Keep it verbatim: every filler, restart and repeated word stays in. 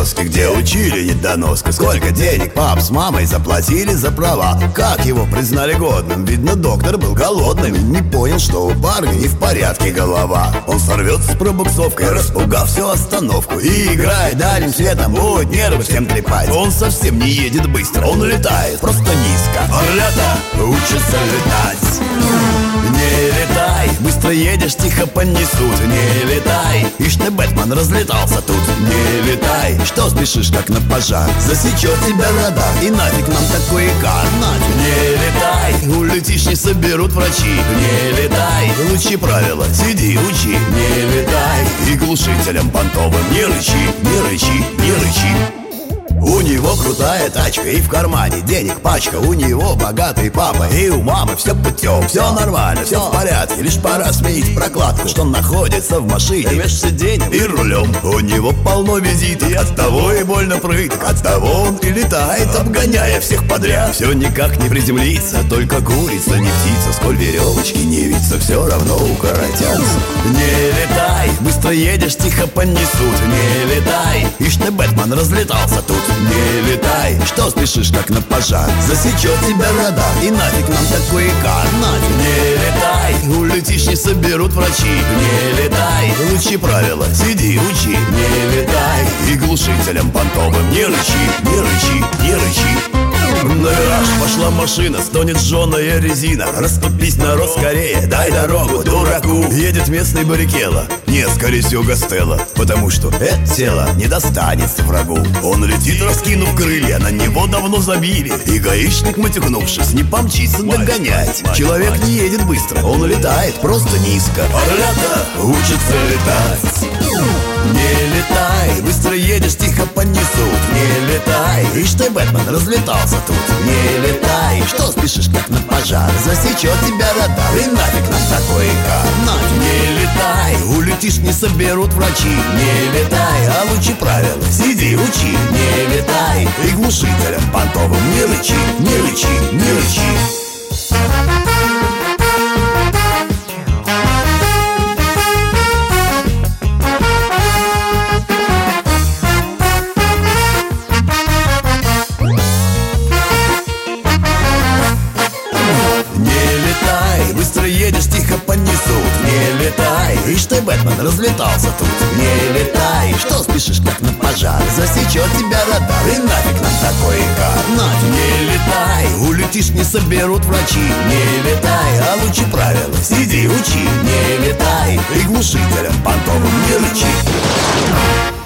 доски, где учили недоноска. Сколько денег пап с мамой заплатили за права, как его признали годным. Видно, доктор был голодным и не понял, что у парня не в порядке голова. Он сорвется с пробуксовкой, распугав всю остановку, и играет дальним светом, будет нервы всем трепать. Он совсем не едет быстро, он летает просто низко. Орлята учатся летать. Не летай, быстро едешь, тихо понесут. Не летай, ишь ты, Бэтмен, разлетался тут. Не летай, что спешишь, как на пожар, засечет тебя радар, и нафиг нам такой икар, нафиг. Не летай, улетишь, не соберут врачи. Не летай, лучи правила, сиди, учи. Не летай, и глушителем понтовым не рычи, не рычи, не рычи. У него крутая тачка и в кармане денег пачка. У него богатый папа и у мамы все путем. Все нормально, все в порядке, лишь пора сменить прокладку, что находится в машине между сиденьем и рулем. У него полно визиток, оттого и больно прыток, оттого он и летает, обгоняя всех подряд. Все никак не приземлится, только курица, не птица. Сколь веревочки не виться, все равно укоротятся. Не летай, быстро едешь, тихо понесут. Не летай, ишь ты, Бэтмен, разлетался тут. Не летай, что спешишь, как на пожар, засечет тебя радар, и нафиг нам такой икар, нафиг. Не летай, улетишь, не соберут врачи. Не летай, лучи правила, сиди, учи. Не летай, и глушителем понтовым не рычи, не рычи, не рычи. На вираж пошла машина, стонет жженая резина. Расступись, народ, скорее, дай дорогу дураку. Едет местный баррикела, нет, скорее всего, Гастелло, потому что это тело не достанется врагу. Он летит, раскинув крылья, на него давно забили. И гаишник, матюкнувшись, не помчится догонять. Человек не едет быстро, он летает просто низко. Орлята учатся летать. Не летай, быстро едешь, тихо понесут. Не летай, ишь ты, Бэтмен, разлетался тут. Не летай, что спешишь, как на пожар, засечет тебя радар, и нафиг нам такой икар, нафиг. Не летай, улетишь, не соберут врачи. Не летай, а лучи правила, сиди, учи. Не летай, и глушителем понтовым не рычи, не рычи, не рычи. Быстро едешь, тихо понесут. Не летай, ишь ты, Бэтмен, разлетался тут. Не летай, что спешишь, как на пожар, засечет тебя радар, и нафиг нам такой икар, нафиг. Не летай, улетишь, не соберут врачи. Не летай, а лучи правила, сиди, учи. Не летай, и глушителем понтовым не рычи.